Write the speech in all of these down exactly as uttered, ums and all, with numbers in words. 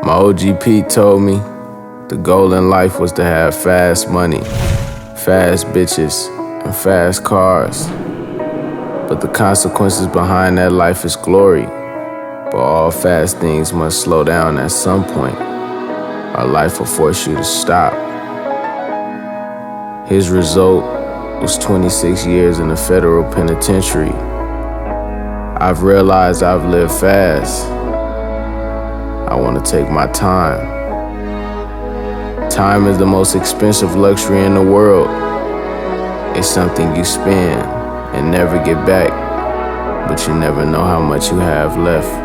My O G Pete told me the goal in life was to have fast money, fast bitches, and fast cars. But the consequences behind that life is glory. But all fast things must slow down at some point. Our life will force you to stop. His result was twenty-six years in the federal penitentiary. I've realized I've lived fast. I want to take my time. Time is the most expensive luxury in the world. It's something you spend and never get back, but you never know how much you have left.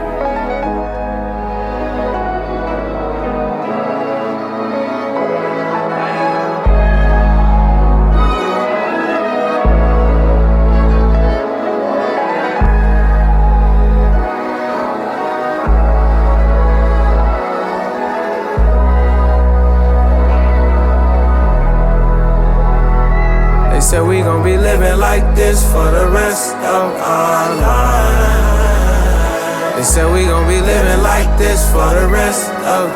They said we gon' be living like this for the rest of our lives. They said we gon' be living like this for the rest of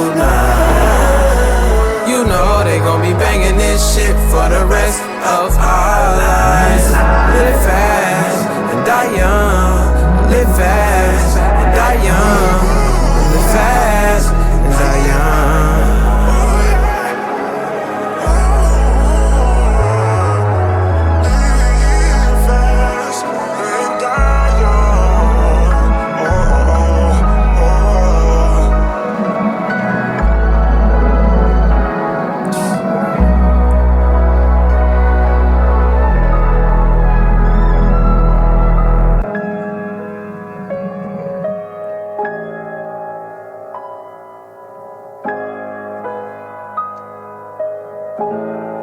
tonight. You know they gon' be banging this shit for the rest of our lives. Live fast and die young. Live fast and die young. Live fast and die young. Thank you.